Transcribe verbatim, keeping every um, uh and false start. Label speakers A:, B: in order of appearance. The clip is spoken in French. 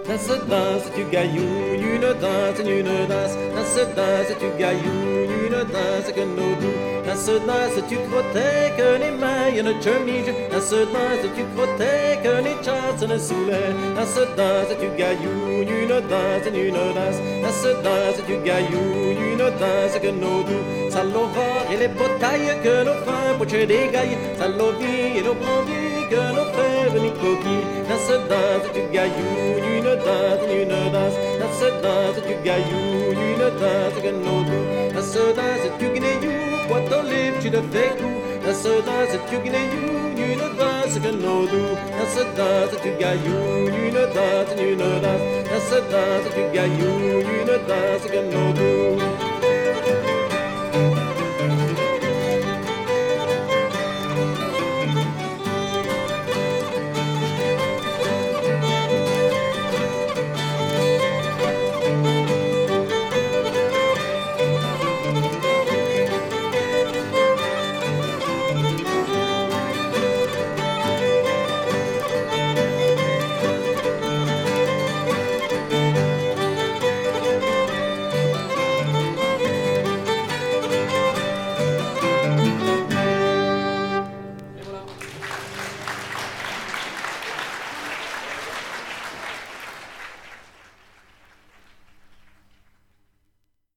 A: dans ce danse tu gailloux, une danse, une danse, dans ce danse tu gailloux, une danse que nos doux, dans ce danse tu crottais que les mailles ne chemige, dans ce danse tu crottais que les chasses ne soulèvent, dans ce danse tu gailloux, une danse, une danse, dans ce danse tu gailloux, une danse que nos doux, ça l'ova et les potailles que nos fins poches des gailles, ça l'ovi et nos bronzes que nos fèves ni coquilles, dans ce danse tu gailloux, une danse, une danse, dans ce danse tu gailloux, une danse que nos doux, dans ce danse tu guinéou, quoi ton livre tu le fais coup, dans ce danse tu guinéou, une danse que nos doux, dans ce danse tu gailloux, une danse, une danse, dans ce danse tu gailloux, une danse que nos doux.